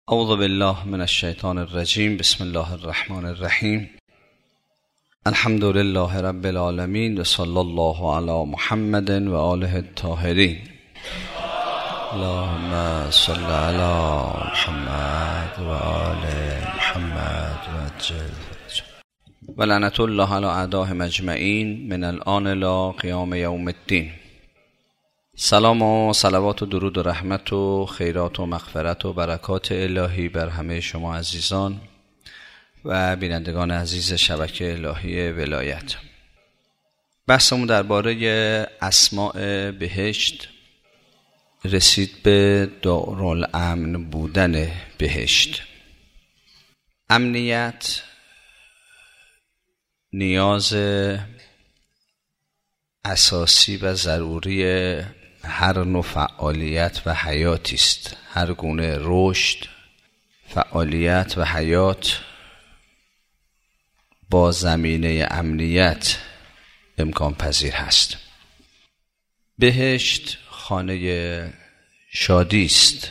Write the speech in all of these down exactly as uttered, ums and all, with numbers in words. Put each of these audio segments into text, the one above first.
اعوذ بالله من الشیطان الرجیم. بسم الله الرحمن الرحیم. الحمد لله رب العالمین و صلی الله علی محمد و آله الطاهرین. اللهم صل علی محمد و آل محمد و عجل و لعنت الله علی اعدائهم اجمعین من الآن لا قیام یوم الدین. سلام و صلوات و درود و رحمت و خیرات و مغفرت و برکات الهی بر همه شما عزیزان و بینندگان عزیز شبکه الهی ولایت. بحثمون درباره اسماء بهشت رسید به دارالامن بودن بهشت. امنیت نیاز اساسی و ضروری هر نوع فعالیت و حیاتی است. هر گونه رشد، فعالیت و حیات با زمینه امنیت امکان پذیر هست. بهشت خانه شادی است،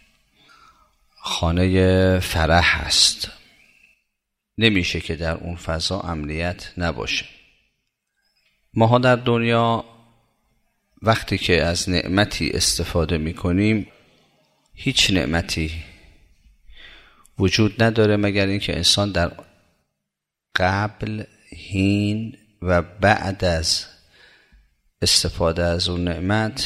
خانه فرح است. نمیشه که در اون فضا امنیت نباشه. ماها در دنیا وقتی که از نعمتی استفاده میکنیم، هیچ نعمتی وجود نداره مگر اینکه انسان در قبل، حین و بعد از استفاده از اون نعمت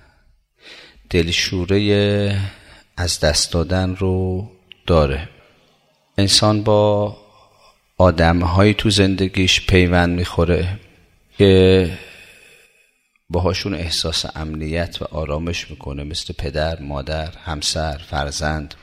دلشوره از دست دادن رو داره. انسان با آدم‌هایی تو زندگیش پیوند میخوره که باهاشون احساس امنیت و آرامش میکنه، مثل پدر، مادر، همسر، فرزند،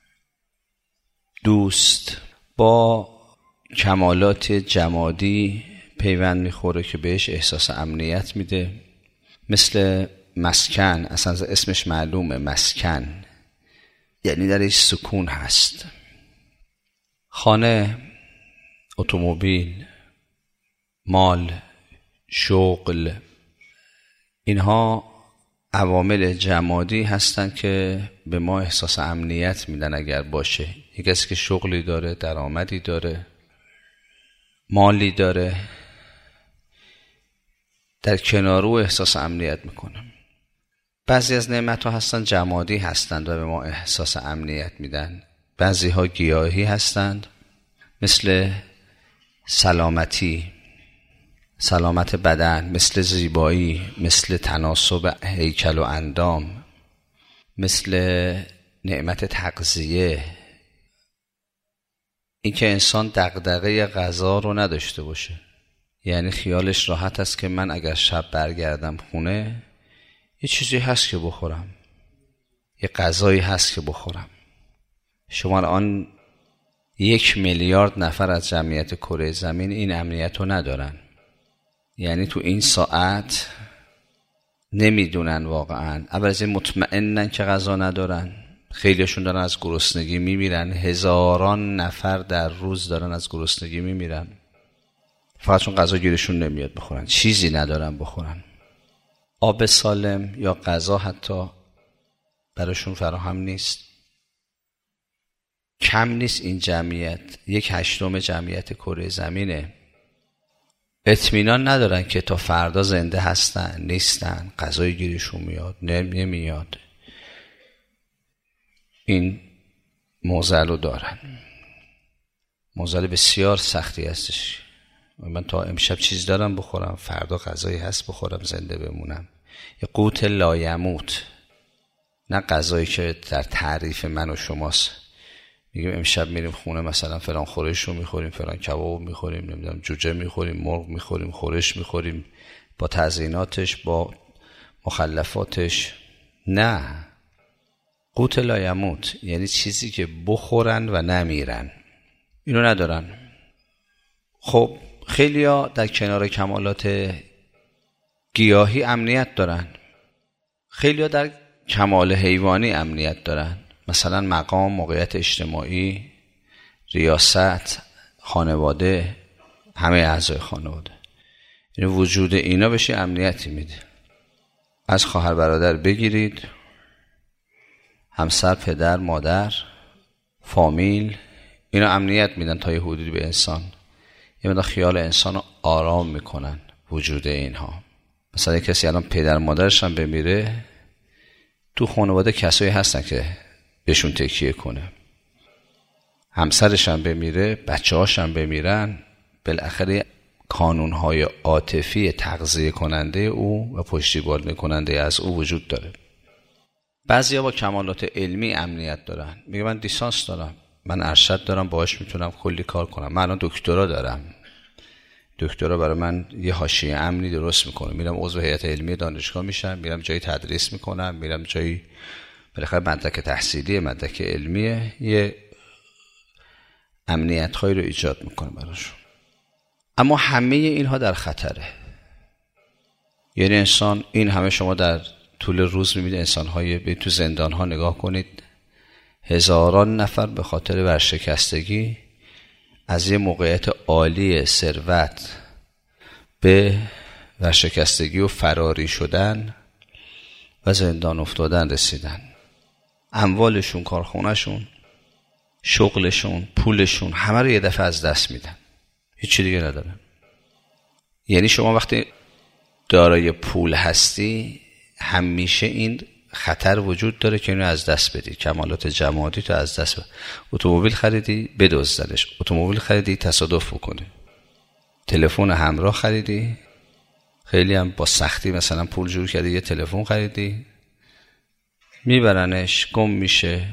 دوست. با کمالات جمادی پیوند میخوره که بهش احساس امنیت میده، مثل مسکن. اصلا اسمش معلومه، مسکن یعنی درش سکون هست. خانه، اتومبیل، مال، شغل، اینها عوامل جمادی هستند که به ما احساس امنیت میدن اگر باشه. یک کسی که شغلی داره، درآمدی داره، مالی داره، در کنار او احساس امنیت میکنه. بعضی از نعمت ها هستند جمادی هستند و به ما احساس امنیت میدن. بعضی ها گیاهی هستند، مثل سلامتی، سلامت بدن، مثل زیبایی، مثل تناسب هیکل و اندام، مثل نعمت تغذیه. این که انسان دغدغه غذا رو نداشته باشه، یعنی خیالش راحت است که من اگر شب برگردم خونه یه چیزی هست که بخورم، یه غذایی هست که بخورم. شما الان یک میلیارد نفر از جمعیت کره زمین این امنیت رو ندارن. یعنی تو این ساعت نمیدونن واقعا. اول از این مطمئنن که غذا ندارن. خیلیشون دارن از گرسنگی میمیرن. هزاران نفر در روز دارن از گرسنگی میمیرن، فقط چون غذا گیرشون نمیاد بخورن، چیزی ندارن بخورن. آب سالم یا غذا حتی براشون فراهم نیست. کم نیست این جمعیت، یک هشتم جمعیت کره زمینه. اطمینان ندارن که تا فردا زنده هستن نیستن، غذای گیرشون میاد نمیاد. این معضل رو دارن. معضل بسیار سختی هستش. من تا امشب چیز دارم بخورم، فردا غذایی هست بخورم زنده بمونم. یه قوت لایموت، نه غذایی که در تعریف من و شماست. میگیم امشب میریم خونه مثلا فلان خورش رو میخوریم، فلان کباب میخوریم، نمیدونم جوجه میخوریم، مرغ میخوریم، خورش میخوریم، با تزییناتش، با مخلفاتش. نه، قوت لایموت یعنی چیزی که بخورن و نمیرن. اینو ندارن. خب خیلیا در کنار کمالات گیاهی امنیت دارن، خیلیا در کمال حیوانی امنیت دارن، مثلا مقام، موقعیت اجتماعی، ریاست، خانواده، همه اعضای خانواده. یعنی وجود اینا بشه امنیتی میده. از خواهر برادر بگیرید، همسر، پدر، مادر، فامیل، اینا امنیت میدن تا یه حدودی به انسان، یه مقدار خیال انسان رو آرام میکنن وجود اینها. مثلا کسی الان پدر مادرش هم بمیره، تو خانواده کسایی هستن که بهشون تکیه کنه. همسرش هم بمیره، بچه هاش هم بمیرن، بالاخره کانونهای عاطفی تغذیه کننده او و پشتیبانی کننده از او وجود داره. بعضیا با کمالات علمی امنیت دارن، میگه من لیسانس دارم، من ارشد دارم، باهاش میتونم کلی کار کنم، من الان دکترا دارم، دکترا برای من یه حاشیه امنی درست میکنه، میرم عضو هیئت علمی دانشگاه میشم، میرم جایی تدریس میکنم، میرم جایی بالاخره مدرک تحصیلی، مدرک علمیه، یه امنیت هایی رو ایجاد میکنه براشون. اما همه اینها در خطره. یعنی انسان، این همه شما در طول روز میبینید انسان های به تو زندان ها نگاه کنید، هزاران نفر به خاطر ورشکستگی از یه موقعیت عالی ثروت به ورشکستگی و فراری شدن و زندان افتادن رسیدن. اموالشون، کارخونهشون، شغلشون، پولشون، همه رو یه دفعه از دست میدن، هیچی دیگه ندارن. یعنی شما وقتی دارای پول هستی همیشه این خطر وجود داره که اینو از دست بدی، کمالات جمادی تو از دست بدی. اتومبیل خریدی بدزدنش، اتومبیل خریدی تصادف بکنه، تلفن همراه خریدی، خیلی هم با سختی مثلا پول جور کردی یه تلفن خریدی، میبرنش، گم میشه.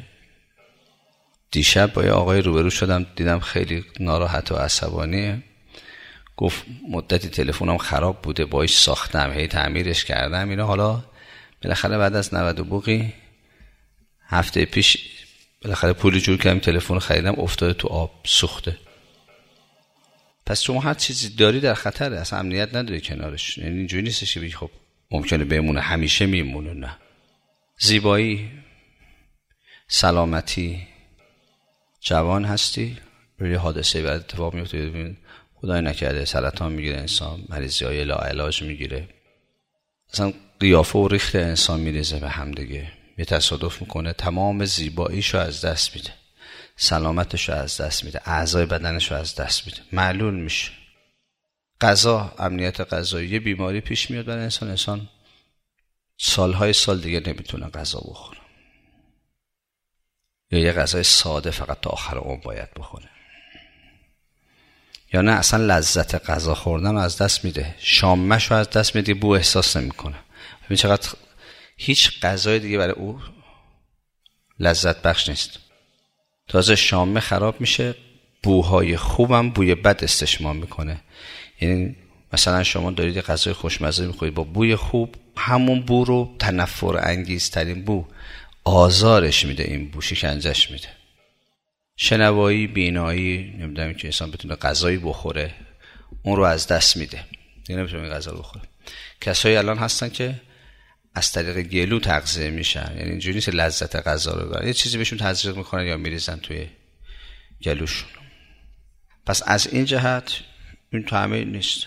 دیشب با یه آقای روبرو شدم، دیدم خیلی ناراحت و عصبانیه، گفت مدتی تلفنم خراب بوده، باهاش ساختم، هی تعمیرش کردم اینا، حالا بالاخره بعد از نود و بوقی هفته پیش بالاخره پولی جور کردم، تلفن خریدم، افتاده تو آب، سوخته. پس شما هر چیزی داری در خطره، اصلا امنیت نداری کنارش. یعنی اینجوری نیستش که بگی خب ممکنه بمونه، همیشه میمونه. نه، زیبایی، سلامتی، جوان هستی، روی حادثه بعد اتفاق میفته، خدای نکرده سرطان میگیره انسان، مریضی های لاعلاج میگیره، اصلا قیافه و ریخت انسان میریزه به هم دیگه، یه تصادف میکنه، تمام زیباییشو از دست میده، سلامتشو از دست میده، اعضای بدنشو از دست میده، معلول میشه. غذا، امنیت غذایی، یه بیماری پیش میاد برای انسان، انسان سالهای سال دیگه نمیتونه غذا بخوره، یا یه غذای ساده فقط تا آخر عمر باید بخوره، یا نه اصلا لذت غذا خوردن از دست میده، شامشو از دست میده، بو احساس نمیکنه. ببین چقدر هیچ غذای دیگه برای او لذت بخش نیست. تازه شامه خراب میشه، بوهای خوبم بوی بد استشمام میکنه. یعنی مثلا شما دارید یه غذای خوشمزه میخورید با بوی خوب، همون بو رو تنفر انگیزترین بو آزارش میده، این بو شکنجش میده. شنوایی، بینایی، نمیدونم که انسان بتونه غذایی بخوره، اون رو از دست میده، دیگه نمیتونه غذا بخوره. کسایی الان هستن که از طریق گلو تغذیه میشن، یعنی اینجوری نیست لذت غذا رو ببرن، یه چیزی بهشون تزریق میکنن یا میریزن توی گلوشون. پس از این جهت این طعمه نیست.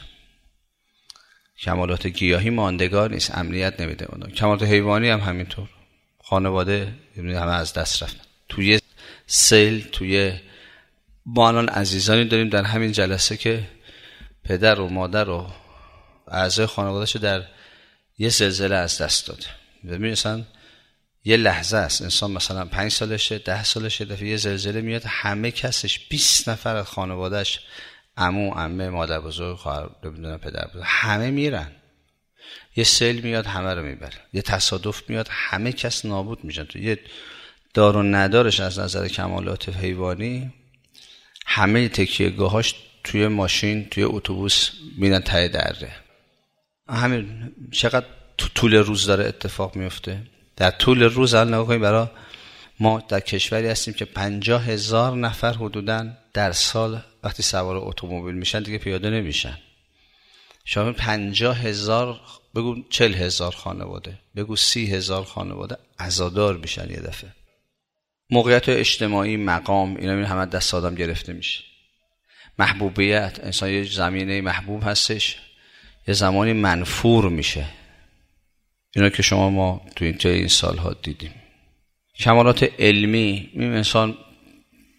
کمالات گیاهی ماندگار نیست، امنیت نمیده. کمالات حیوانی هم همینطور، خانواده همه از دست رفتن توی سیل. توی ما الان عزیزانی داریم در همین جلسه که پدر و مادر و اعضای خانواده‌شو در یه زلزله از دست داده. ببین مثلا یه لحظه است، انسان مثلا پنج سالشه، ده سالشه، دفعه یه زلزله میاد، همه کسش بیست نفر از خانوادهش، عمو، عمه، مادر بزرگ، خواهر، نمیدونم پدر بزرگ، همه میرن. یه سیل میاد همه رو میبره، یه تصادف میاد همه کس نابود میشن. تو یه دار و ندارش از نظر کمالات حیوانی، همه تکیه‌گاهاش توی ماشین، توی اتوبوس میرن ته دره. همین چقدر تو طول روز داره اتفاق میفته. در طول روز الان نگاه کنید، برای ما در کشوری هستیم که پنجاه هزار نفر حدوداً در سال وقتی سوار اتومبیل میشن دیگه پیاده نمیشن. شما پنجاه هزار، بگو چل هزار خانواده، بگو سی هزار خانواده عزادار میشن یه دفعه. موقعیت اجتماعی، مقام، اینا این همه دست آدم گرفته میشه. محبوبیت، انسان یه زمینه محبوب هستش، یه زمانی منفور میشه. اینا که شما ما تو این طی این سالها دیدیم. کمالات علمی، این انسان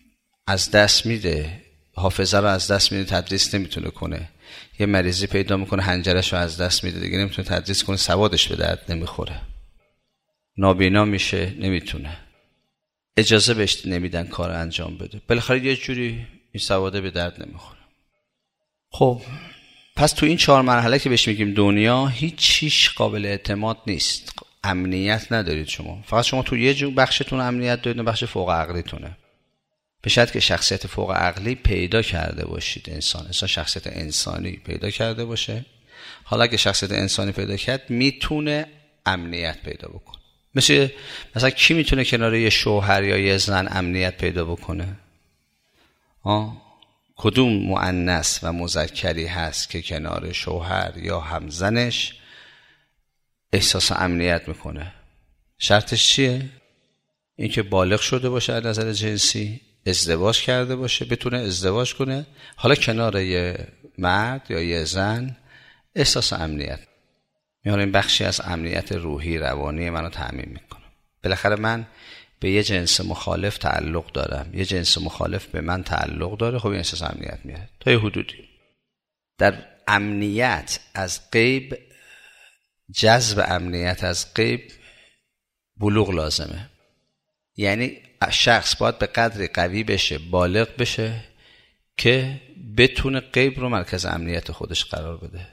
از دست میده، حافظه رو از دست میده، تدریس نمیتونه کنه. یه مریضی پیدا میکنه حنجرش رو از دست میده، دیگه نمیتونه تدریس کنه، سوادش به درد نمیخوره. نابینا میشه، نمیتونه، اجازه بهش نمیدن کار انجام بده، بالاخره یه جوری این سواده به درد نمیخوره. خب پس تو این چهار مرحله که بهش میگیم دنیا، هیچ چیش قابل اعتماد نیست، امنیت ندارید شما. فقط شما تو یه جو بخشتون امنیت دارید، بخش فوق عقلیتونه. به شرط که شخصیت فوق عقلی پیدا کرده باشید، انسان انسان شخصیت انسانی پیدا کرده باشه. حالا اگه شخصیت انسانی پیدا کرد، میتونه امنیت پیدا بکنه. مثل مثلا کی میتونه کنار یه شوهر یا یه زن امنیت پیدا بکنه؟ آه کدوم مؤنث و مذکری هست که کنار شوهر یا همزنش احساس امنیت میکنه؟ شرطش چیه؟ اینکه بالغ شده باشه از نظر جنسی، ازدواج کرده باشه، بتونه ازدواج کنه، حالا کنار یه مرد یا یه زن احساس امنیت میاره. این بخشی از امنیت روحی روانی منو تأمین میکنه. بالاخره من به یه جنس مخالف تعلق دارم، یه جنس مخالف به من تعلق داره، خب این احساس امنیت میاره تا یه حدودی. در امنیت از غیب، جذب امنیت از غیب بلوغ لازمه. یعنی شخص باید به قدری قوی بشه، بالغ بشه که بتونه غیب رو مرکز امنیت خودش قرار بده.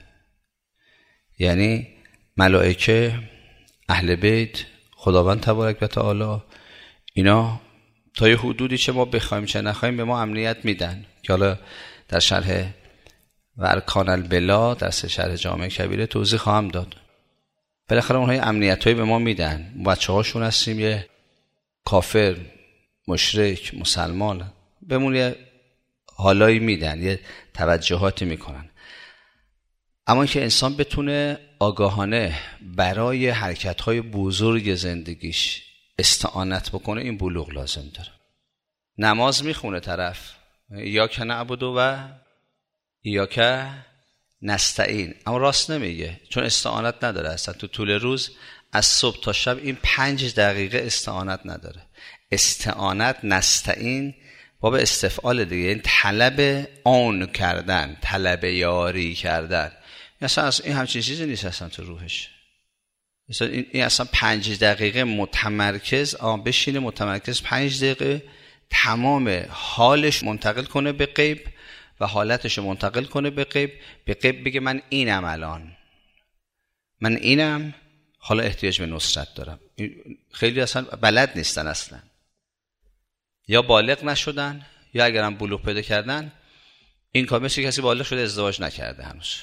یعنی ملائکه، اهل بیت، خداوند تبارک و تعالی، اینا تا یه حدودی چه ما بخوایم چه نخوایم به ما امنیت میدن که حالا در شرح و ارکان البلا در شرح جامع کبیره توضیح خواهم داد. بالاخره اونها امنیت هایی به ما میدن. بچه هاشون هستیم، یه کافر، مشرک، مسلمان بهمون یه حالایی میدن، یه توجهاتی میکنن. اما که انسان بتونه آگاهانه برای حرکت‌های بزرگ زندگیش استعانت بکنه، این بلوغ لازم داره. نماز میخونه طرف، یا که نعبد و یا که نستعین، اما راست نمیگه، چون استعانت نداره اصلا. تو طول روز از صبح تا شب این پنج دقیقه استعانت نداره. استعانت، نستعین باب استفعال دیگه، این طلب آن کردن، طلب یاری کردن. اصلا این همچین چیزی نیست اصلا تو روحش. مثلا این, این اصلا پنج دقیقه متمرکز آن بشینه، متمرکز پنج دقیقه تمام حالش منتقل کنه به غیب و حالتش منتقل کنه به غیب. به غیب بگه من اینم، الان من اینم، حالا احتیاج به نصرت دارم. خیلی اصلا بلد نیستن، اصلا یا بالغ نشدن، یا اگرم بلوغ پیدا کردن، این کار مثل کسی بالغ شده ازدواج نکرده هنوز.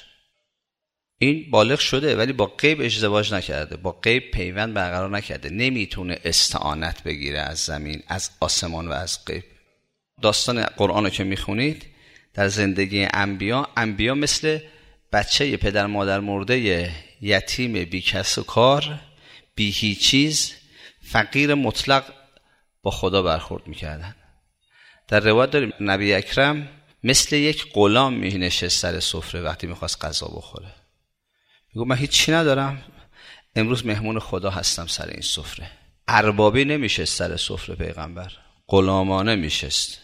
این بالغ شده ولی با غیب ازدواج نکرده، با غیب پیوند برقرار نکرده، نمیتونه استعانت بگیره از زمین، از آسمان و از غیب. داستان قرآن رو که میخونید در زندگی انبیا، انبیا مثل بچه پدر مادر مرده، یتیم، بی کس و کار، بی هیچ چیز، فقیر مطلق با خدا برخورد میکردن. در روایت داریم نبی اکرم مثل یک غلام می نشست سر سفره وقتی میخواست غذا بخوره. میگو من هیچی ندارم، امروز مهمون خدا هستم سر این سفره. اربابی نمیشست سر سفره پیغمبر، غلامانه میشست،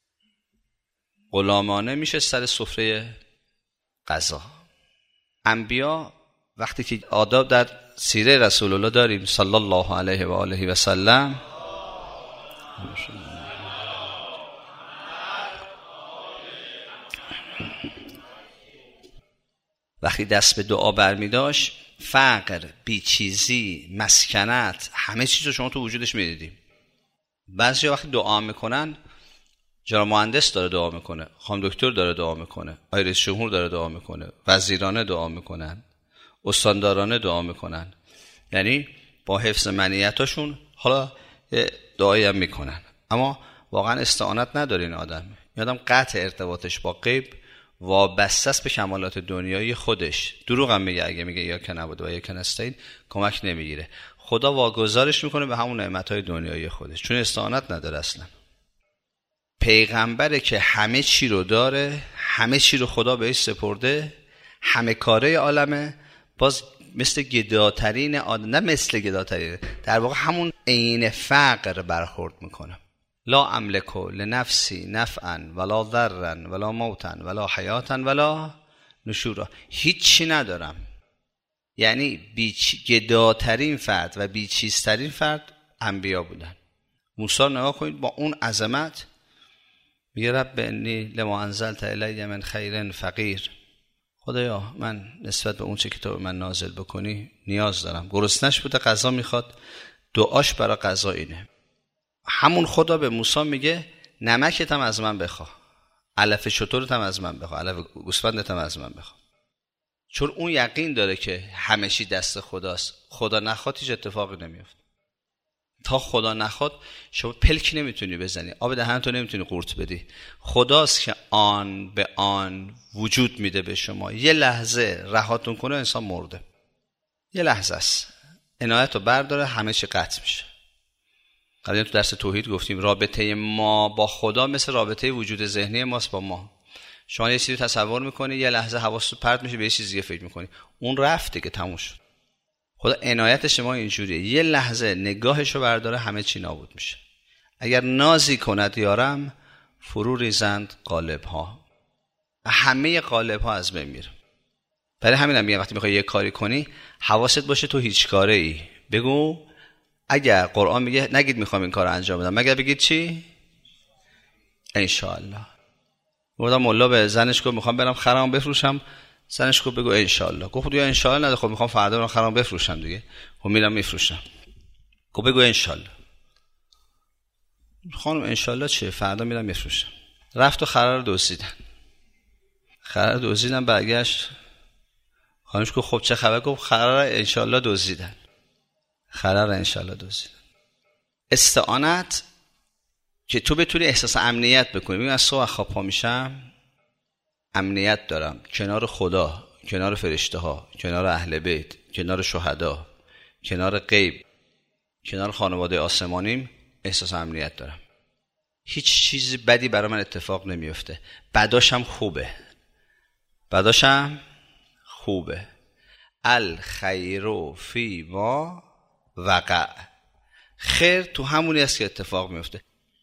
غلامانه میشست سر سفره غذا. انبیا وقتی که آداب در سیره رسول الله داریم صلی الله علیه و آله و سلم، وقتی دست به دعا برمی داشت، فقر، بیچیزی، مسکنت، همه چیز رو شما تو وجودش می دیدیم. بعضی وقتی دعا میکنن، جناب مهندس داره دعا میکنه، خانم دکتر داره دعا میکنه، آقای رئیس جمهور داره دعا میکنه، وزیرانه دعا میکنن، استاندارانه دعا میکنن، یعنی با حفظ منیتاشون حالا دعایی هم میکنن. اما واقعا استعانت نداره این آدم. این آدم قطع ارتباطش با غیب، وابسته است به کمالات دنیایی خودش. دروغ هم میگه اگه میگه یا که نبود و یا که نستعین، کمک نمیگیره. خدا واگذارش میکنه به همون نعمتهای دنیایی خودش، چون استعانت نداره اصلا. پیغمبره که همه چی رو داره، همه چی رو خدا بهش سپرده، همه کاره عالمه، باز مثل گداترین آدم، نه مثل گداترین، در واقع همون عین فقر برخورد میکنه. لا املک لنفسی نفعا ولا ضرا ولا موتا ولا حیاتا ولا نشورا. هیچی ندارم. یعنی گداترین فرد و بیچیزترین فرد انبیا بودن. موسی نگاه کنید با اون عظمت میگه رب انی لما انزلت الی من خیر فقیر. خدایا من نسبت به اون چه کتاب من نازل بکنی نیاز دارم. گرسنش بوده غذا میخواد، دعاش برای غذا اینه. همون خدا به موسی میگه نمکت هم از من بخوا، علف شترت هم از من بخوا، علف گوسفندت هم از من بخوا. چون اون یقین داره که همه چی دست خداست. خدا نخواد هیچ اتفاقی نمیفته. تا خدا نخواد شما پلکی نمیتونی بزنی، آب دهنتو نمیتونی قورت بدی. خداست که آن به آن وجود میده به شما. یه لحظه رهاتون کنه انسان مرده. یه لحظه است، عنایتو برداره همه چی قطع میشه. قبلا تو درس توحید گفتیم رابطه ما با خدا مثل رابطه وجود ذهنی ماست با ما. شما یه چیزی تصور میکنی، یه لحظه حواست پرت میشه به یه چیز دیگه فکر میکنی، اون رفته که تموم شد. خدا عنایت شما اینجوریه، یه لحظه نگاهشو برداره همه چی نابود میشه. اگر نازی کند یارم فرو ریزند قالب ها، همه قالب ها از بین میره. برای همینم میگم وقتی میخوای یه کاری کنی حواست باشه تو هیچ کاره ای. بگو اگر قرآن میگه نگید میخوام این کارو انجام بدم، مگر بگید چی؟ انشاءالله. گفتم مولا به زنش گفت میخوام برم خرام بفروشم، زنش گفت بگو انشاءالله. گفت دیگه انشاءالله نده، خب میخوام فردا برم خرام بفروشم دیگه، خب میرم میفروشم. گفت بگو انشاءالله. خانم انشاءالله چیه؟ فردا میرم میفروشم. رفت و خرا رو دزدیدن. خرا رو دزدیدن، برگشت خانمش گفت خب چه خبر؟ گفت خرا رو انشاءالله دزدیدن. خرا رو انشاءالله دزدیدن. استعانت که تو بتونی احساس امنیت بکنی. من از صبح خواب پا میشم امنیت دارم، کنار خدا، کنار فرشته ها، کنار اهل بیت، کنار شهدا، کنار غیب، کنار خانواده آسمانیم احساس امنیت دارم. هیچ چیزی بدی برای من اتفاق نمیفته. بداشم خوبه، بداشم خوبه. الخیر فی ما وقع. خیر تو همونی است که اتفاق میفته.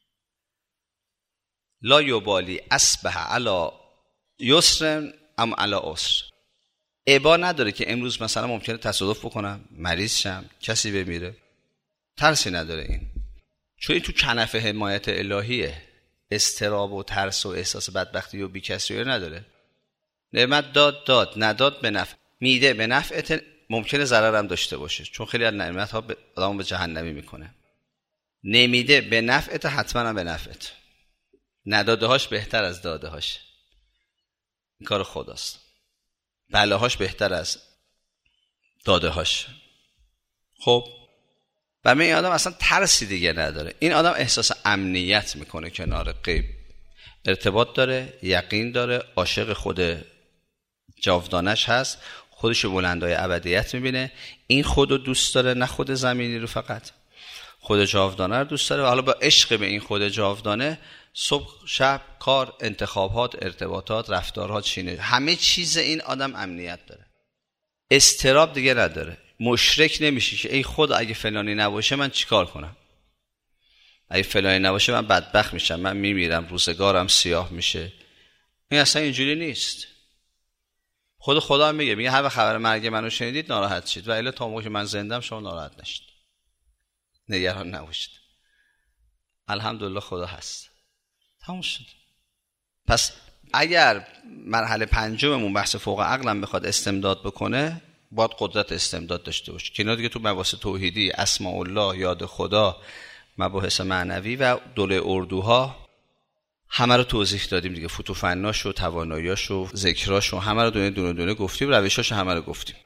لا یبالی اصبح علی یسر ام علی عسر. ابا نداره که امروز مثلا ممکنه تصادف بکنم، مریض شم، کسی بمیره. ترسی نداره این، چون این تو کنف حمایت الهیه. استراب و ترس و احساس بدبختی و بیکسی نداره. نعمت داد داد، نداد به نفع. میده به نفعت، ممکنه ضرر هم داشته باشه، چون خیلی از نعمت ها آدمو به جهنمی میکنه. نمیده به نفعت، حتما هم به نفعت. نداده هاش بهتر از داده هاش. این کار خداست. بلاهاش بهتر از داده هاش. خب و من این آدم اصلا ترسی دیگه نداره. این آدم احساس امنیت میکنه کنار غیب، ارتباط داره، یقین داره، عاشق خود جاودانش هست، خودشو بلندای ابدیت میبینه. این خودو دوست داره، نه خود زمینی رو فقط، خود جاودانه رو دوست داره. و حالا با عشق به این خود جاودانه صبح شب کار، انتخابات، ارتباطات، رفتارها چینه، همه چیز این آدم امنیت داره. استراب دیگه نداره. مشرک نمیشه که ای خدا اگه فلانی نباشه من چیکار کنم، اگه فلانی نباشه من بدبخت میشم، من میمیرم، روزگارم سیاه میشه. این اصلا اینجوری نیست. خود خدا هم میگه، میگه هر وقت خبر مرگ منو شنیدید ناراحت شید و الا تا موقعی که من زندم شما ناراحت نشید، نگران نباشید. الحمدلله خدا هست. تموم شد. پس اگر مرحله پنجممون بحث فوق عقلم بخواد استمداد بکنه، باید قدرت استمداد داشته باشه. که اینا دیگه تو مباحث توحیدی، اسماء الله، یاد خدا، مباحث معنوی و دوله اردوها همه رو توضیح دادیم دیگه. فتوفناش و تواناییاش و ذکراش و همه رو دونه دونه دونه گفتیم، روشاش همه رو گفتیم.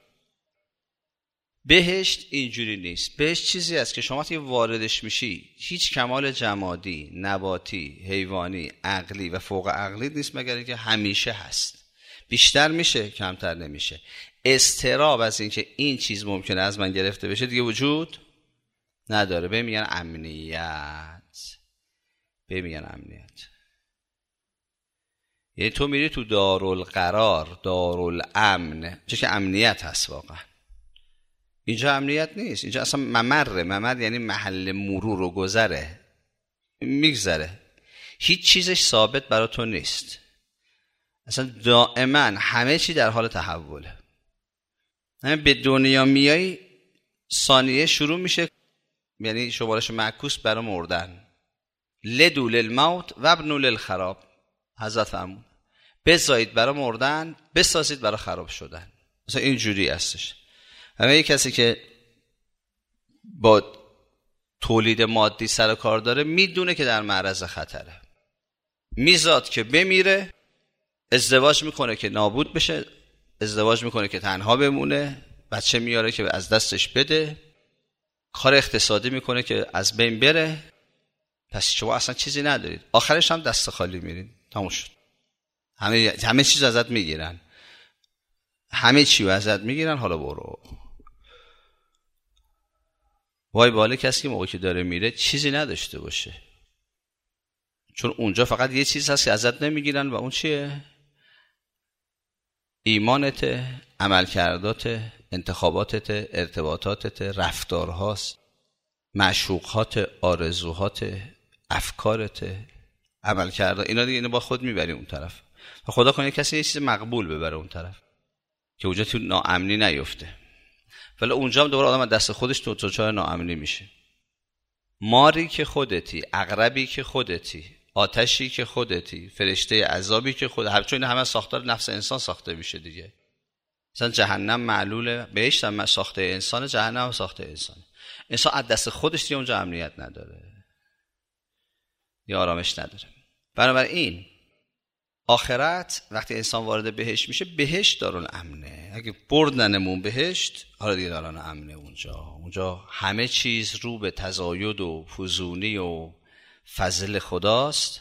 بهشت اینجوری نیست. بهشت چیزی است که شما وقتی واردش میشی هیچ کمال جمادی، نباتی، حیوانی، عقلی و فوق عقلی نیست، مگر اینکه همیشه هست. بیشتر میشه، کمتر نمیشه. استراب از اینکه این چیز ممکنه از من گرفته بشه دیگه وجود نداره. به میگن امنیت. به میگن امنیت. یعنی تو میری تو دارالقرار، دارالامن، چه که امنیت هست واقعا. اینجا امنیت نیست. اینجا اصلا ممره. ممر یعنی محل مرور و گذره. میگذره، هیچ چیزش ثابت برای تو نیست، اصلا دائما همه چی در حال تحوله. همین به دنیا میای ثانیه شروع میشه، یعنی شمارش معکوس برای مردن. لدو للموت و ابنو للخراب، حضرت فرمود بزایید برای مردن، بسازید برای خراب شدن. مثلا اینجوری هستش. همه یک کسی که با تولید مادی سر کار داره میدونه که در معرض خطره، میزاد که بمیره، ازدواج میکنه که نابود بشه، ازدواج میکنه که تنها بمونه، بچه میاره که از دستش بده، کار اقتصادی میکنه که از بین بره. پس شما اصلا چیزی ندارید، آخرش هم دست خالی میرین، تموم شد. همه همه چیز ازت میگیرن، همه چی رو ازت میگیرن، حالا برو. وای باله کسی که موقعی که داره میره چیزی نداشته باشه، چون اونجا فقط یه چیز هست که ازت نمیگیرن و اون چیه؟ ایمانت، عملکردات، انتخاباتت، ارتباطاتت، رفتارهاست، معشوقات، آرزوهات، افکارت، عملکردات. اینا دیگه اینو با خود میبری اون طرف و خدا کنه کسی یه چیز مقبول ببره اون طرف که اونجا تو ناامنی نیفته. ولی اونجا هم دوباره آدم دست خودش تو دچار ناامنی میشه. ماری که خودتی، عقربی که خودتی، آتشی که خودتی، فرشته عذابی که خود، هر چون همه ساختار نفس انسان ساخته میشه دیگه. مثلا جهنم معلوله، بهشت هم ساخته انسان، جهنم هم ساخته انسان. انسان از دست خودش دیگه اونجا امنیت نداره، یا آرامش نداره. بنابراین آخرت وقتی انسان وارد بهشت میشه، بهشت دارالامنه. اگه بردنمون بهشت، حالا دیگه دارالامنه اونجا. اونجا همه چیز رو به تزاید و فزونی و فضل خداست،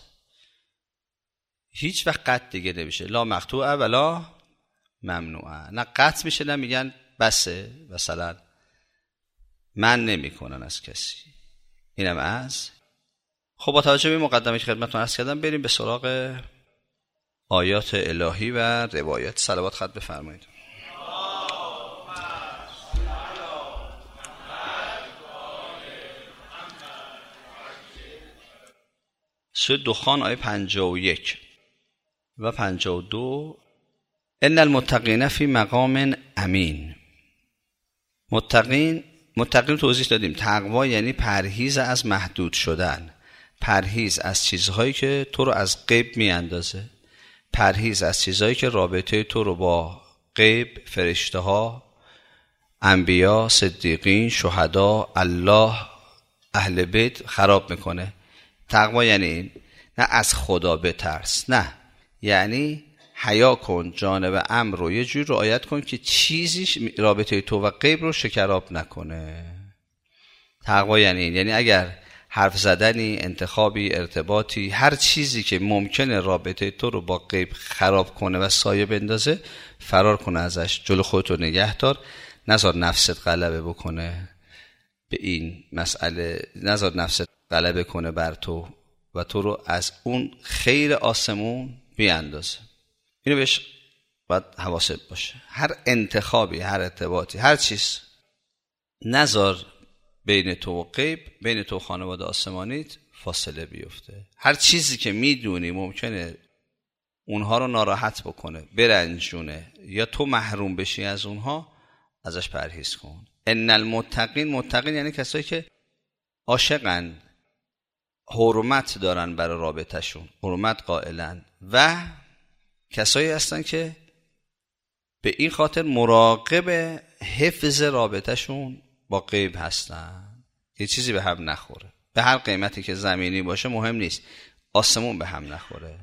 هیچ وقت قطع دیگه نمیشه. لا مقطوعه ولا ممنوعه، نه قطع میشه نه میگن بسه مثلا من نمی کنن از کسی. اینم از خب با توجه به مقدمه که خدمتتون عرض کردم بریم به سراغ آیات الهی و روایات. صلوات خط بفرمایید. سوره دخان آیه پنجاه و یک و پنجاه و دو. ان المتقین فی مقام امین. متقین متقین توضیح دادیم. تقوا یعنی پرهیز از محدود شدن، پرهیز از چیزهایی که تو رو از غیب میاندازه، پرهیز از چیزهایی که رابطه تو رو با غیب، فرشته ها، انبیا، صدیقین، شهدا، الله، اهل بیت خراب میکنه. تقوا یعنی این، نه از خدا بترس، نه، یعنی حیا کن، جانب امر رو یه جور رعایت کن که چیزی رابطه تو و غیب رو شکراب نکنه. تقوا یعنی این، یعنی اگر حرف زدنی، انتخابی، ارتباطی، هر چیزی که ممکنه رابطه تو رو با غیب خراب کنه و سایه بندازه، فرار کنه ازش، جلو خودتو نگه دار، نذار نفست غلبه بکنه به این مسئله، نذار نفست غلبه کنه بر تو و تو رو از اون خیر آسمون بیاندازه. اینو بهش باید حواست باشه. هر انتخابی، هر ارتباطی، هر چیز، نذار بین تو و غیب، بین تو و خانواده آسمانیت فاصله بیفته. هر چیزی که میدونی ممکنه اونها رو ناراحت بکنه، برنجونه، یا تو محروم بشی از اونها، ازش پرهیز کن. ان المتقین، متقین یعنی کسایی که عاشقن، حرمت دارن برای رابطهشون، حرمت قائلن، و کسایی هستن که به این خاطر مراقب حفظ رابطهشون با غیب هستن، یه چیزی به هم نخوره. به هر قیمتی که زمینی باشه مهم نیست، آسمون به هم نخوره،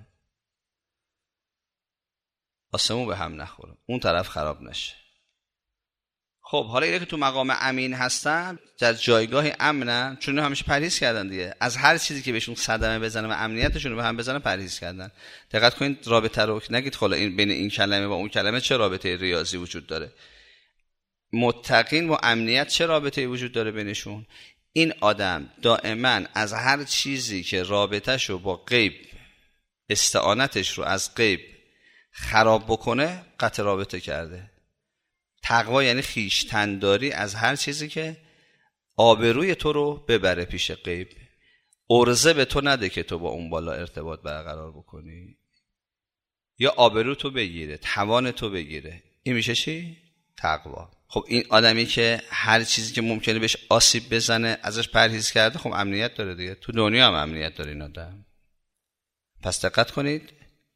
آسمون به هم نخوره، اون طرف خراب نشه. خب حالا اینا که تو مقام امین هستن، در جایگاه امنن، چون همیشه پرهیز کردن دیگه، از هر چیزی که بهشون صدمه بزنه و امنیتشون رو به هم بزنه پرهیز کردن. دقت کنید رابطه رو نگید خلا این بین این کلمه و اون کلمه چه رابطه ریاضی وجود داره. متقین و امنیت چه رابطه‌ای وجود داره بینشون؟ این آدم دائما از هر چیزی که رابطه‌شو با غیب، استعانتش رو از غیب خراب بکنه، قطع رابطه کرده. تقوا یعنی خویشتن‌داری از هر چیزی که آبروی تو رو ببره پیش غیب، ارزه به تو نده که تو با اون بالا ارتباط برقرار بکنی، یا آبرو تو بگیره، توان تو بگیره. این میشه چی؟ تقوا. خب این آدمی که هر چیزی که ممکنه بهش آسیب بزنه ازش پرهیز کرده، خب امنیت داره دیگه. تو دنیا هم امنیت داره این آدم. پس دقت کنید،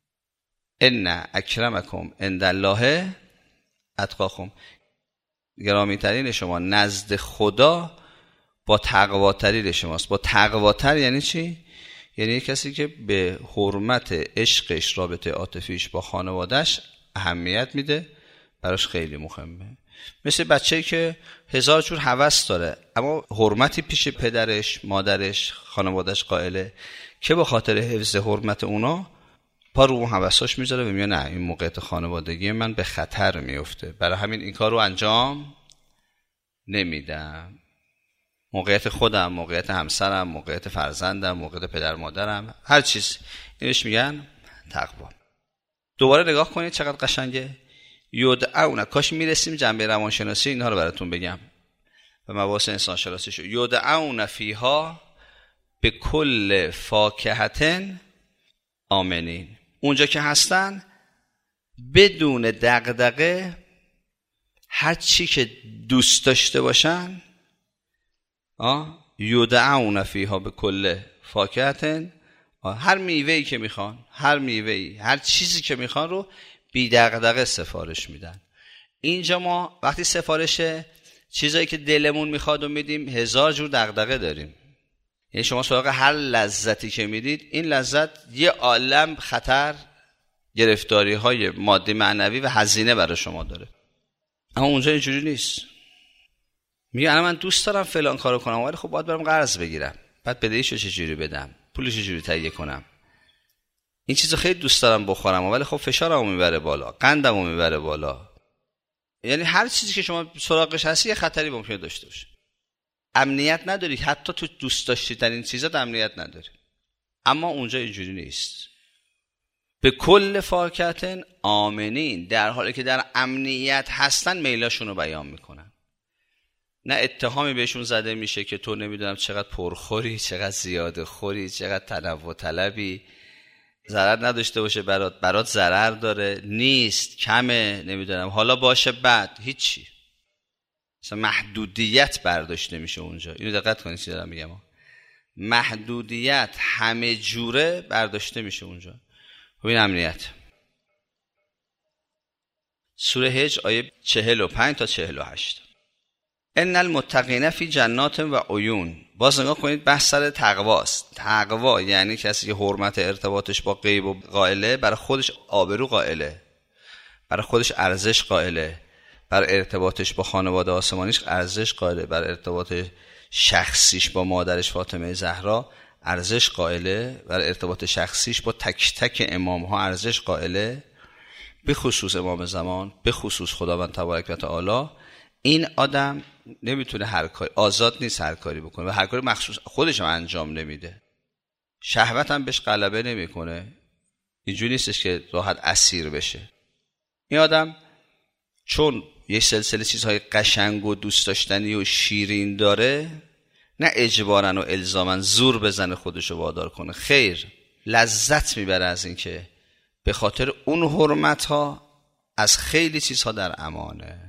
ان اکرمکم عند الله اتقاکم، گرامی ترین شما نزد خدا با تقواترین شماست. با تقواتر یعنی چی؟ یعنی کسی که به حرمت عشقش، رابطه عاطفیش با خانوادهش اهمیت میده، براش خیلی مهمه. مثل بچه‌ای که هزار جور هوس داره اما حرمتی پیش پدرش، مادرش، خانوادهش قائله که به خاطر حفظ حرمت اونا پا رو اون هوساش میذاره و میگه نه، این موقعیت خانوادگی من به خطر میفته، برای همین این کار رو انجام نمیدم. موقعیت خودم، موقعیت همسرم، موقعیت فرزندم، موقعیت پدر مادرم، هر چیز، اینش میگن تقوا. دوباره نگاه کنید چقدر قشنگه. یدعون، کاش میرسیم جنبه روانشناسی اینها رو براتون بگم و مباحث انسان شناسی شو. یدعون فیها به کل فاکهتن آمنین، اونجا که هستن بدون دغدغه هر چی که دوست داشته باشن. آه یدعون فیها به کل فاکهتن، هر میوه‌ای که میخوان، هر میوه‌ای، هر چیزی که میخوان رو بی دغدغه سفارش میدن. اینجا ما وقتی سفارش چیزایی که دلمون میخواد و میدیم، هزار جور دغدغه داریم. یعنی شما سراغ هر لذتی که میدید، این لذت یه عالم خطر، گرفتاری های مادی معنوی و هزینه برای شما داره. اما اونجا اینجوری نیست. میگه الان من دوست دارم فلان کارو کنم، ولی خب باید برم قرض بگیرم، بعد بدهیشو چجوری بدم، پولش چجوری تهیه کنم، این چیزو خیلی دوست دارم بخورم ولی خب فشارمو میبره بالا، قندمو میبره بالا. یعنی هر چیزی که شما سراغش هستی یه خطری ممکنه داشته باشه. امنیت نداری، حتی تو دوست داشتنی چیزات امنیت نداری. اما اونجا اینجوری نیست. به کل فاکهتن آمنین، در حالی که در امنیت هستن میلاشون رو بیان میکنن. نه اتهامی بهشون زده میشه که تو نمیدونم چقدر پرخوری، چقدر زیاده خوری، چقدر تنوع طلبی، ضرر نداشته باشه برات، برات ضرر داره، نیست، کمه، نمیدونم حالا باشه بعد، هیچی. مثلا محدودیت برداشته میشه اونجا. اینو دقت کنید چی دارم میگم. محدودیت همه جوره برداشته میشه اونجا. ببین امنیت. سوره حج آیه چهل و پنج تا چهل و هشت. ان المتقین فی جنات و عیون. باز نگاه کنید بحث سر تقواست. تقوا یعنی کسی که حرمت ارتباطش با غیب و قائله، برای خودش آبرو قائله، برای خودش ارزش قائله، برای ارتباطش با خانواده آسمانیش ارزش قائله، برای ارتباط شخصیش با مادرش فاطمه زهرا ارزش قائله، برای ارتباط شخصیش با تک تک امام ها ارزش قائله، به خصوص امام زمان، به خصوص خداوند تبارک و تعالی. این آدم نمیتونه هر کاری، آزاد نیست هر کاری بکنه و هر کاری مخصوص خودش هم انجام نمیده. شهوت هم بهش غلبه نمیکنه. اینجوری نیستش که راحت اسیر بشه. این آدم چون یه سلسله چیزهای قشنگ و دوست داشتنی و شیرین داره، نه اجباراً و الزاماً زور بزنه خودشو وادار کنه، خیر، لذت میبره از این که به خاطر اون حرمت‌ها از خیلی چیزها در امانه.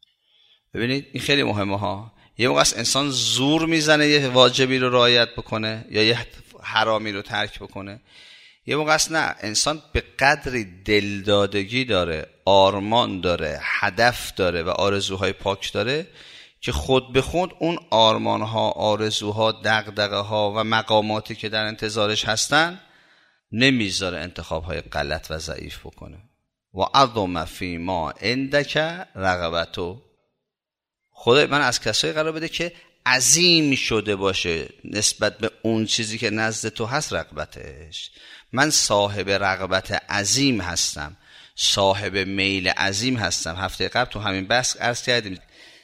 ببینید این خیلی مهمه ها. یه موقع است انسان زور میزنه یه واجبی رو رعایت بکنه یا یه حرامی رو ترک بکنه. یه موقع است نه، انسان به قدری دلدادگی داره، آرمان داره، هدف داره و آرزوهای پاک داره که خود به خود اون آرمانها، آرزوها، دغدغه‌ها و مقاماتی که در انتظارش هستن نمیذاره انتخابهای غلط و ضعیف بکنه. و عظم فی ما عندک رغبتو. خدای من از کسایی قرار بده که عظیم شده باشه نسبت به اون چیزی که نزد تو هست رغبتش. من صاحب رغبت عظیم هستم، صاحب میل عظیم هستم. هفته قبل تو همین بحث عرض کردیم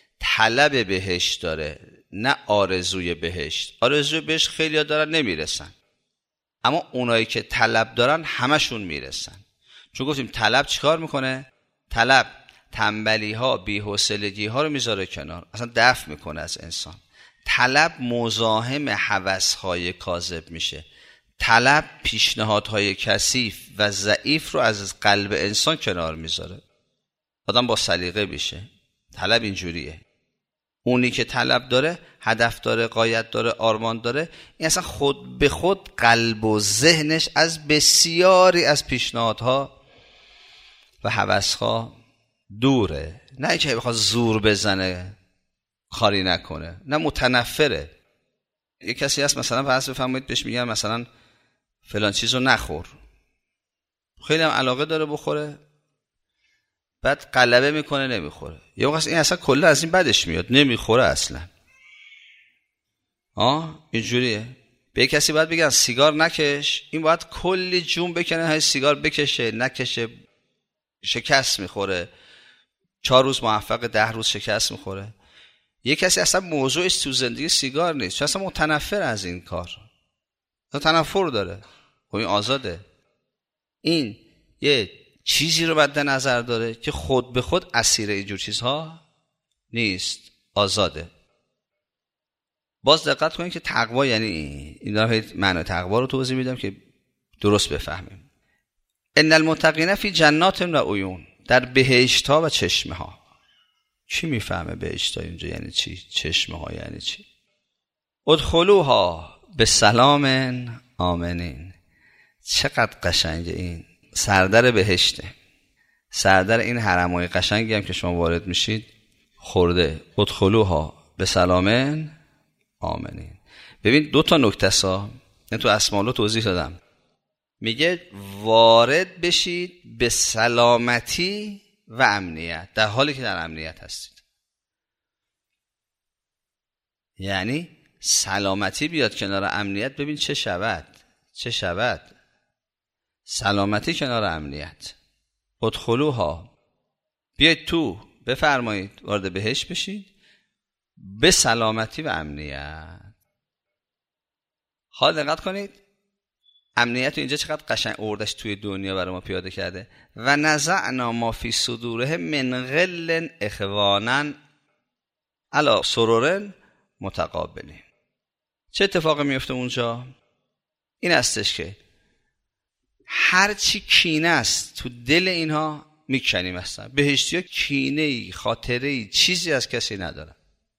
طلب بهشت داره، نه آرزوی بهشت. آرزوی بهشت خیلی دارن نمیرسن، اما اونایی که طلب دارن همشون میرسن. چون گفتیم طلب چیکار میکنه؟ طلب تنبلی ها، بی‌حوصلگی ها رو میذاره کنار، اصلا دفع میکنه از انسان. طلب مزاحم هوس‌های کاذب میشه. طلب پیشنهادهای کثیف و ضعیف رو از قلب انسان کنار میذاره. آدم با سلیقه میشه. طلب اینجوریه. اونی که طلب داره، هدف داره، غایت داره، آرمان داره، این اصلا خود به خود قلب و ذهنش از بسیاری از پیشنهادها و هوس‌ها دوره. نه اینکه بخواد زور بزنه کاری نکنه، نه متنفره. یک کسی هست مثلا فرض بفرمایید بهش میگن مثلا فلان چیزو نخور، خیلی هم علاقه داره بخوره، بعد غلبه میکنه نمیخوره. یه وقت این اصلا کلا از این بدش میاد، نمیخوره اصلا. آه اینجوریه. به کسی باید بگن سیگار نکش، این باید کلی جون بکنه های سیگار بکشه، نکشه، شکست میخوره. چهار روز موفق، ده روز شکست میخوره. یه کسی اصلا موضوعش تو زندگی سیگار نیست، چون اصلا متنفر از این کار، تنفر داره. خب این آزاده. این یه چیزی رو مد نظر داره که خود به خود اسیر اینجور چیزها نیست، آزاده. باز دقت کنید که تقوا یعنی این. این دارم معنی تقوا رو توضیح میدم که درست بفهمیم. ان المتقین فی جنات و عیون، در بهشت ها و چشمه ها. کی میفهمه بهشت ها اینجا یعنی چی؟ چشمه ها یعنی چی؟ ادخلوها به سلام آمنین. چقدر قشنگه این. سردر بهشته، سردر این حرمای قشنگی هم که شما وارد میشید خورده. ادخلوها به سلام آمنین. ببین دو تا نکته سا من تو اسماء توضیح دادم. میگه وارد بشید به سلامتی و امنیت، در حالی که در امنیت هستید. یعنی سلامتی بیاد کنار امنیت. ببین چه شود، چه شود. سلامتی کنار امنیت. ادخلوها، بیاید تو، بفرمایید وارد بهشت بشید به سلامتی و امنیت. حال دقت کنید امنیت اینجا چقدر قشنگ اوردش توی دنیا برای ما پیاده کرده. و نزعنا ما فی صدورهم من غل اخوانا علی سرر متقابلین. چه اتفاقی میفته اونجا؟ این هستش که هر چی کینه است تو دل اینها میکنیم. هستن بهشتی‌ها کینه‌ای، خاطره‌ای، چیزی از کسی ندارن.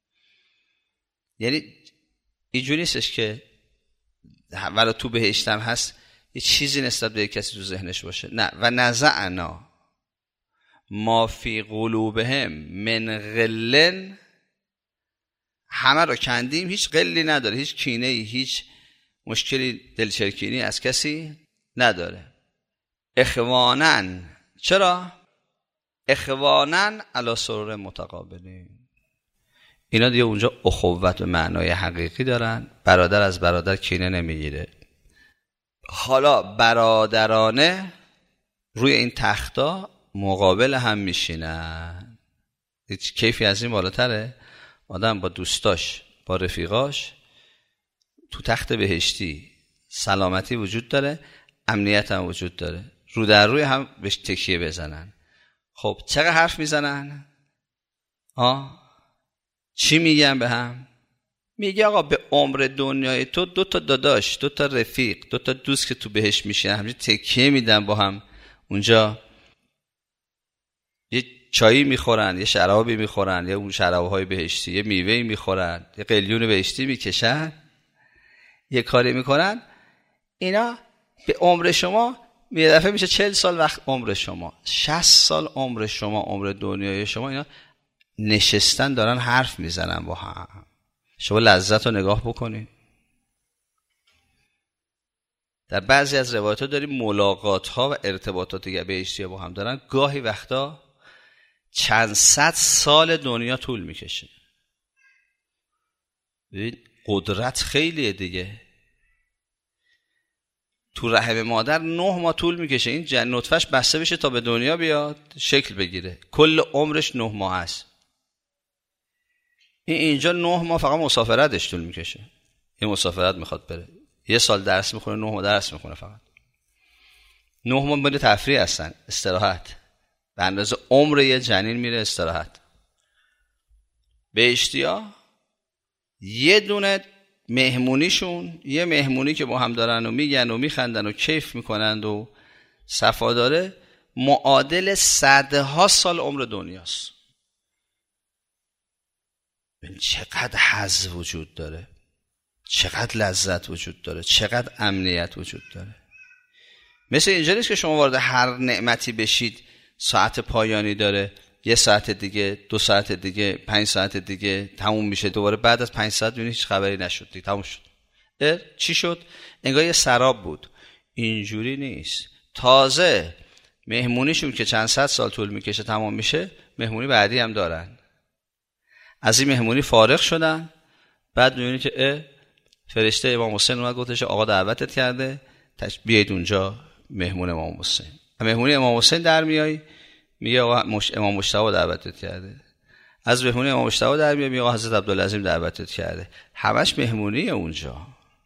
یعنی اینجوری نیستش که ولی تو بهشتم هست یه چیزی نسبت به کسی تو ذهنش باشه. نه. و نزعنا ما فی قلوبهم من غل، همه رو کندیم، هیچ غلی نداره، هیچ کینه‌ای، هیچ مشکلی، دلچرکینی از کسی نداره. اخوانن، چرا؟ اخوانن علی سرر متقابلین. اینا دیگه اونجا اخوت به معنای حقیقی دارن. برادر از برادر کینه نمیگیره. حالا برادرانه روی این تختا مقابل هم میشینن. هیچ کیفی از این بالاتره؟ آدم با دوستاش، با رفیقاش تو تخت بهشتی سلامتی وجود داره، امنیت هم وجود داره، رو در روی هم بهش تکیه بزنن. خب چقدر حرف میزنن؟ آه چی میگن به هم؟ میگه آقا به عمر دنیای تو دو تا داداش، دو تا رفیق، دو تا دوست که تو بهش میشن همین تکیه میدن با هم اونجا، یه چایی میخورن، یه شرابی میخورن، یه اون شرابهای بهشتی، یه میوهی میخورن، یه قلیون بهشتی میکشن، یه کاری میکنن. اینا به عمر شما یه دفعه میشه چهل سال وقت عمر شما، شصت سال عمر شما، عمر دنیای شما. اینا نشستن دارن حرف میزنن با هم. شما لذت رو نگاه بکنید. در بعضی از روایت ها داریم ملاقات ها و ارتباطات بهشتی با هم دارن، گاهی وقتا چند صد سال دنیا طول میکشه. قدرت خیلیه دیگه. تو رحم مادر نه ماه طول میکشه این جن نطفهش بسته بشه تا به دنیا بیاد شکل بگیره. کل عمرش نه ماه است. این اینجا نه ماه فقط مسافرتش طول میکشه. این مسافرت میخواد بره، یه سال درس میخونه، نه ماه درس میخونه، فقط نه ماه بده تفریح هستن، استراحت. به اندازه عمر یه جنین میره استراحت. بهشتیا یه دونه مهمونیشون، یه مهمونی که با هم دارن و میگن و میخندن و کیف میکنند و صفا داره، معادل صدها سال عمر دنیاست. چقدر حظ وجود داره، چقدر لذت وجود داره، چقدر امنیت وجود داره. مثل اینجا نیست که شما وارد هر نعمتی بشید ساعت پایانی داره، یه ساعت دیگه، دو ساعت دیگه، پنج ساعت دیگه تموم میشه، دوباره بعد از پنج ساعت ببینید هیچ خبری نشد دیگه، تموم شد. چی شد؟ انگار یه سراب بود. اینجوری نیست. تازه مهمونیشون که چند صد سال طول میکشه تمام میشه، مهمونی بعدی هم دارن. از این مهمونی فارغ شدن، بعد میبینید که اه فرشته امام حسین اومد گفتش آقا دعوتت کرده بیاید اونجا مهمون امام حسین. مهمونی امام حسین در میای، میگه آقا مش... امام مجتبی دعوتت کرده. از مهمونی امام مجتبی در میای، میگه آقا حضرت عبدالعظیم دعوتت کرده. همش مهمونی اونجا.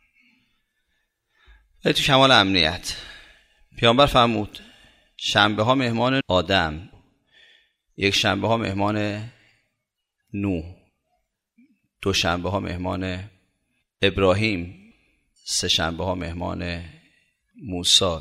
تو کمال امنیت. پیامبر فرمود شنبه ها مهمان آدم، یک شنبه ها مهمان نوح، دو شنبه ها مهمان ابراهیم، سه شنبه ها مهمان موسی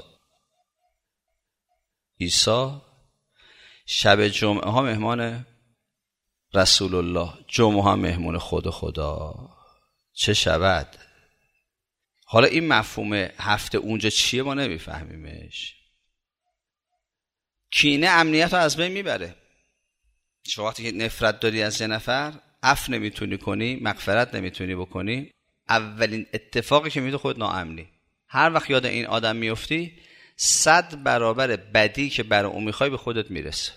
عیسی، شب جمعه ها مهمان رسول الله، جمعه ها مهمان خود خدا. چه شود؟ حالا این مفهوم هفته اونجا چیه ما نمیفهمیمش. کینه امنیت رو از بین میبره. شما وقتی که نفرت داری از یه نفر، عفو نمیتونی کنی، مغفرت نمیتونی بکنی، اولین اتفاقی که میده خود ناامنی. هر وقت یاد این آدم میفتی، صد برابر بدی که برای اون میخوای به خودت میرسه.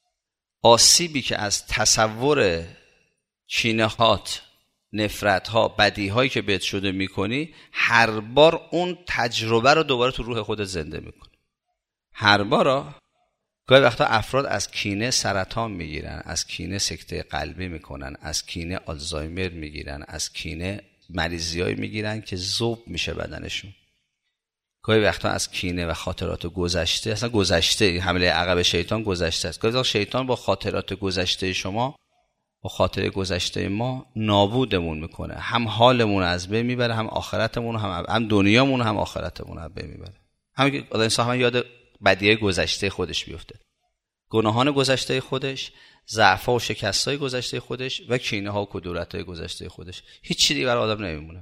آسیبی که از تصور کینه هات، نفرت ها، بدی هایی که بهت شده میکنی، هر بار اون تجربه رو دوباره تو روح خودت زنده میکنی. هر بار. گاهی وقتا افراد از کینه سرطان میگیرن، از کینه سکته قلبی میکنن، از کینه آلزایمر میگیرن، از کینه مریضیایی میگیرن که ذوب میشه بدنشون. گاهی وقتا از کینه و خاطرات گذشته، اصلا گذشته، حمله عقب شیطان گذشته است. گاهی وقتا شیطان با خاطرات گذشته شما، با خاطره گذشته ما نابودمون میکنه. هم حالمون از بین میبره، هم آخرتمون، هم هم دنیامون، هم آخرتمون از بین میبره. همین که آدم انسان هم یاد بدیه گذشته خودش بیفته، گناهان گذشته خودش، ضعف‌ها و شکست‌های گذشته خودش و کینه‌ها و کدورت‌های گذشته خودش. هیچ چیزی برای آدم نمیمونه.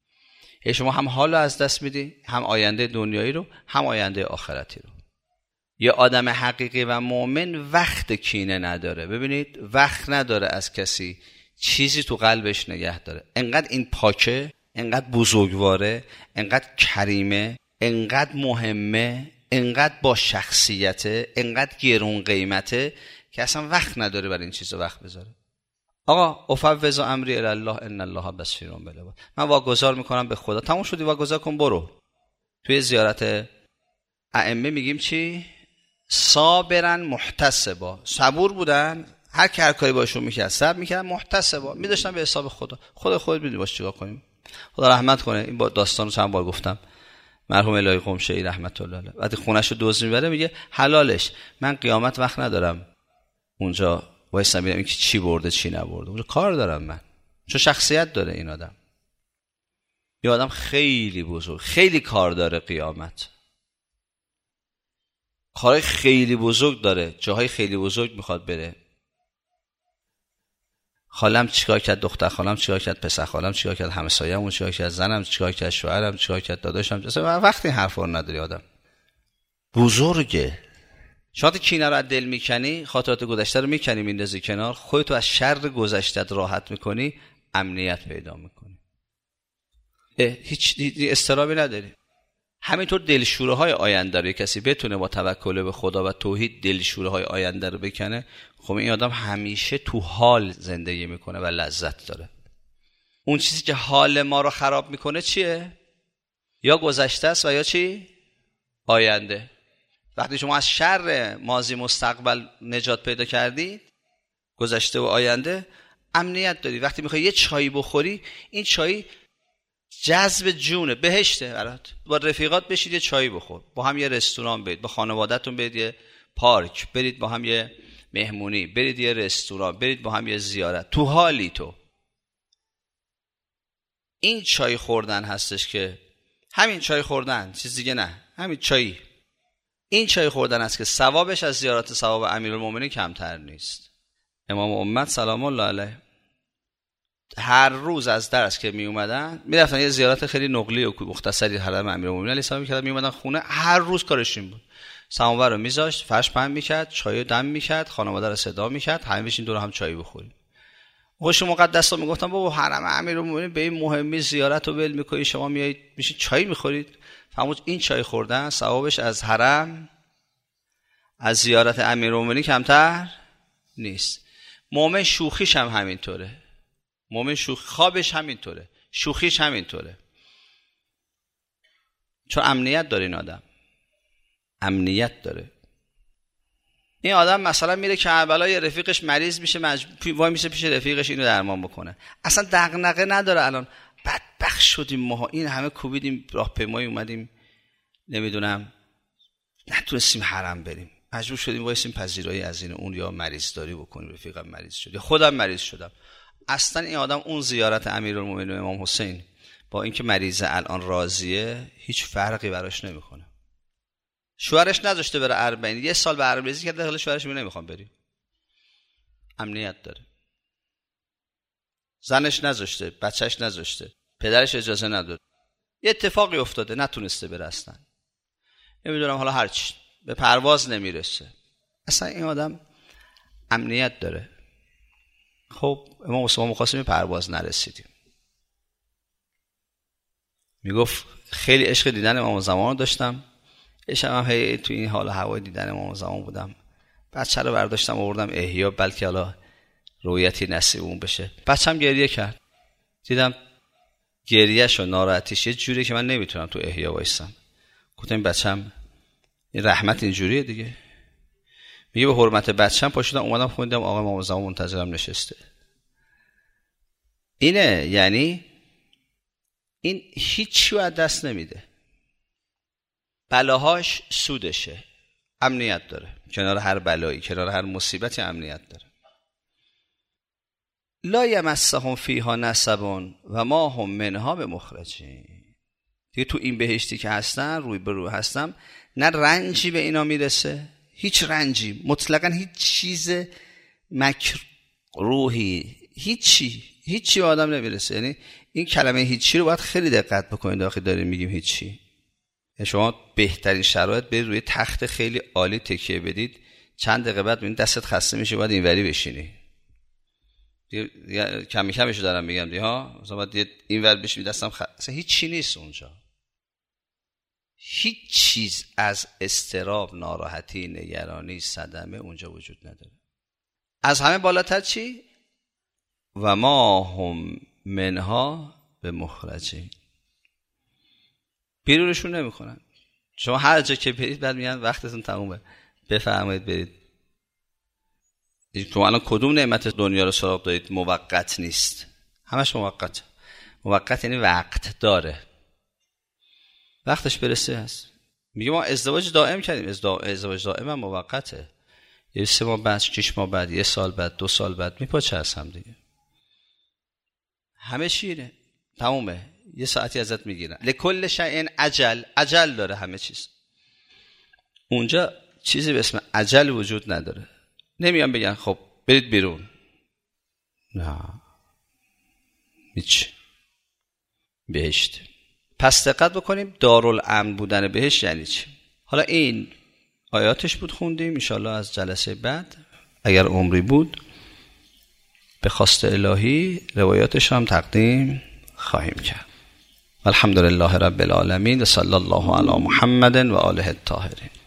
شما هم حال رو از دست میدی، هم آینده دنیایی رو، هم آینده آخرتی رو. یه آدم حقیقی و مؤمن وقت کینه نداره. ببینید وقت نداره از کسی چیزی تو قلبش نگه داره. انقدر این پاکه، انقدر بزرگواره، انقدر کریمه، انقدر مهمه، انقدر با شخصیته، انقدر گرون قیمته که اصلا وقت نداره برای این چیزا وقت بذاره. آقا افوض امری الی الله ان الله بصیر بالعباد. من واگذار میکنم به خدا. تموم شدی، واگذار کن برو. توی زیارت ائمه میگیم چی؟ صابرن محتسبا. صبور بودن، هر کی هر کاری باشون میکرد صبر میکرد، محتسبا میذاشتن به حساب خدا. خدا خودت میدونی باش چیکار کنیم. خدا رحمت کنه. این با داستانو چند بار گفتم. مرحوم الهی قمشه‌ای رحمت الله علیه وقتی خونش رو دزد میبره میگه حلالش، من قیامت وقت ندارم اونجا وایسا ببینم این که چی برده چی نبرده، اونجا کار دارم من. چون شخصیت داره این آدم. این آدم خیلی بزرگ، خیلی کار داره، قیامت کارهای خیلی بزرگ داره، جاهای خیلی بزرگ میخواد بره. خالم چیکار کرد، دختر خالم چیکار کرد، پسر خالم چیکار کرد، همسایه‌مون چیکار کرد، زنم چیکار کرد، شوهرم چیکار کرد، داداشم. اصلا وقتی حرفا رو نداری آدم. بزرگه. شما کینه رو از دل میکنی، خاطرات گذشته رو میکنی میندازی کنار، خودتو از شر گذشته‌ت راحت میکنی، امنیت پیدا میکنی. هیچ استرابی نداری. همینطور دلشوره های آینده رو کسی بتونه با توکل به خدا و توحید دلشوره های آینده رو بکنه، خب این آدم همیشه تو حال زندگی میکنه و لذت داره. اون چیزی که حال ما رو خراب میکنه چیه؟ یا گذشته است و یا چی؟ آینده. وقتی شما از شر ماضی مستقبل نجات پیدا کردید، گذشته و آینده، امنیت داری. وقتی میخوای یه چایی بخوری، این چای جذب جونه، بهشته برات. با رفیقات بشید یه چایی بخور، با هم یه رستوران برید، با خانواده‌تون برید یه پارک، برید با هم یه مهمونی، برید یه رستوران، برید با هم یه زیارت. تو حالی تو این چای خوردن هستش که همین چای خوردن، چیز دیگه نه، همین چای، این چای خوردن است که ثوابش از زیارت ثواب امیرالمومنین کمتر نیست. امام امت سلام الله علیه هر روز از درس که می اومدن میرفتن یه زیارت خیلی نقلی و مختصری حرم امیرالمومنین علیه السلام میکردن، می اومدن خونه، هر روز کارش این بود، سماور رو میذاشت، فرش پهن میکرد، چای دم میکرد، خانواده رو صدا میکرد، همه بشین دور هم چای بخوریم. خوش مقدس ها میگفتن بابا حرم امیرالمومنین به این مهمی زیارت رو ول میکنید، شما میایید میشین چای میخورید. فرمود این چای خوردن ثوابش از حرم، از زیارت امیرالمومنین کمتر نیست. مومن شوخیش هم همینطوره، مومن شوخ خوابش همینطوره، شوخیش همینطوره، چون امنیت داره این آدم، امنیت داره. این آدم مثلا میره کربلا، یه رفیقش مریض میشه، مجبور وای میشه پیش رفیقش اینو درمان بکنه، اصلا دغدغه نداره. الان بدبخت شدیم ما، این همه کوبیدیم راهپیمایی اومدیم نمیدونم نتونستیم حرم بریم، مجبور شدیم وایسیم پذیرایی از این اون یا مریض داری بکنیم، رفیقم مریض شد یا خودم مریض شدم. اصلا این آدم اون زیارت امیرالمومنین امام حسین با اینکه مریضه الان راضیه، هیچ فرقی براش نمیکنه. شوهرش نذاشته بره اربعین، یه سال به عربریزی کرده، حالا شوهرش میگه نمیخوام بریم، امنیت داره. زنش نذاشته، بچهش نذاشته، پدرش اجازه نداد، یه اتفاقی افتاده نتونسته بره، اصلا نمیدونم حالا هرچی، به پرواز نمیرسه. اصلا این آدم امنیت داره. خب امام حسین مخواستیم پرواز نرسیدیم، میگفت خیلی عشق دیدن امام زمان داشتم، شب هم هی تو این حال هوای دیدن امام زمان بودم، بچه رو برداشتم آوردم احیا، بلکه حالا رویتی نصیبون بشه. بچه‌م گریه کرد، دیدم گریه‌ش و ناراحتیش یه جوری که من نمیتونم تو احیا وایسم. گفتم بچه‌م این رحمت اینجوریه دیگه. میگه به حرمت بچه‌م پاشدم اومدم خوندم آقا امام زمان منتظرم نشسته. اینه، یعنی این هیچی از دست نمیده، بلاهاش سودشه، امنیت داره، کنار هر بلایی، کنار هر مصیبتی امنیت داره. لا یمسهم فیها نصب و ما هم منها بمخرجین. دیگه تو این بهشتی که هستن، روی به روی هستم، نه رنجی به اینا میرسه، هیچ رنجی، مطلقا هیچ چیز مکروهی، هیچی هیچی به آدم نمیرسه. یعنی این کلمه هیچی رو باید خیلی دقت بکنید وقتی داریم میگیم هیچی. شما بهترین شرایط برید روی تخت خیلی عالی تکیه بدید، چند دقیقه بعد ببینید دستت خسته میشه، باید اینوری بشینی. کمی کمیشو دارم میگم دی ها، مثلا باید اینور بشینی دستم خسته، اصلا هیچ چی نیست اونجا. هیچ چیز از اضطراب، ناراحتی، نگرانی، صدمه اونجا وجود نداره. از همه بالاتر چی؟ و ما هم منها به مخرجین. بیرونشون نمیکنن. شما هر جا که برید بعد میگن وقتتون تمومه، بفرمایید برید. تو الان کدوم نعمت دنیا رو سراغ دارید موقت نیست؟ همش موقت. موقت یعنی وقت داره، وقتش برسه هست. میگه ما ازدواج دائم کردیم، ازدواج دائم هم موقته، یه سه ماه بعد، شش ماه بعد، یه سال بعد، دو سال بعد میپاچه از هم دیگه. همه چیه تمومه، یه ساعتی ازت میگیرن. لکل شیء اجل، اجل داره همه چیز. اونجا چیزی به اسم اجل وجود نداره. نمیان بگن خب برید بیرون، نه، هیچ. بهشت. پس دقت بکنیم دارالامن بودن بهشت یعنی چی. حالا این آیاتش بود خوندیم، انشالله از جلسه بعد اگر عمری بود به خواست الهی روایاتش هم تقدیم خواهیم کرد. الحمدلله رب العالمین و صلی الله علی محمد و آله الطاهرین.